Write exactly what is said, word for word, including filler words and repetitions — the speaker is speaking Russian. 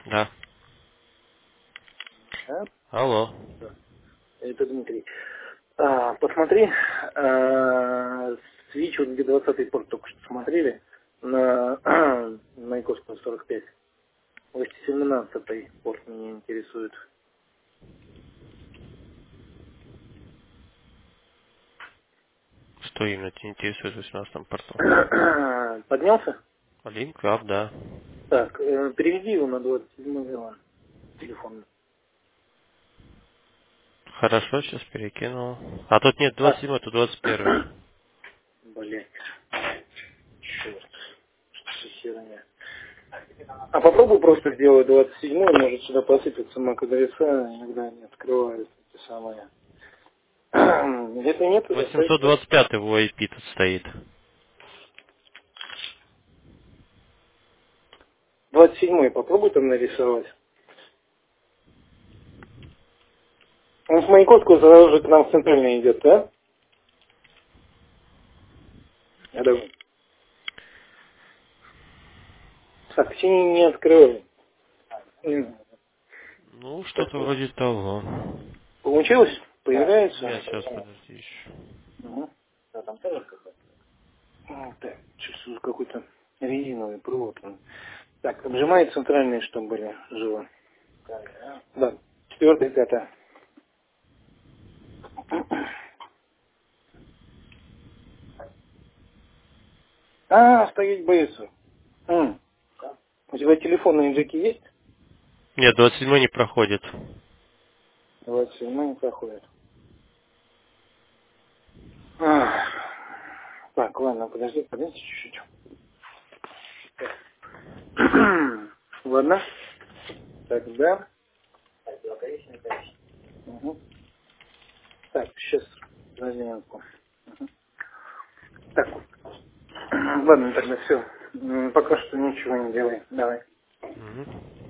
Да. Да? Алло. Это Дмитрий. А, посмотри, а, свич, вот где двадцатый порт только что смотрели, на Маяковского сорок пять. семнадцатый порт меня интересует. Что именно тебя интересует в восемнадцатом порту? Поднялся? Link Up, да. Так, э, переведи его на двадцать седьмой Милан. Телефон. Хорошо, сейчас перекинул. А тут нет А, двадцать седьмой, тут двадцать первый. блять, черт, что за херня. А попробуй просто сделать двадцать седьмой, может сюда посыпется MAC-адреса, иногда они открывают эти самые. Если нет, то оставить восемьсот двадцать пятый в ай пи тут стоит. двадцать седьмой попробуй там нарисовать. Он с Маяковского сразу же к нам в центральный идет, да? Я думаю. Так, синий не открывай. М. Ну, что-то Так, вроде того. получилось? Нет, Появляется? сейчас подожди еще. Угу. Ну, так, чувствую какой-то резиновый провод. Так, обжимает центральные, чтобы были живы. Да, четвертая, пятая. А, стоять боится. М. У тебя телефонные джеки есть? Нет, двадцать седьмой не проходит. двадцать седьмой не проходит. Ах. Так, ладно, подожди, подожди чуть-чуть. Ладно. Так, да. Угу. Так, сейчас. Подожди минутку. Мгм. Так, ладно, тогда все. Пока что ничего не делай. Давай. Угу.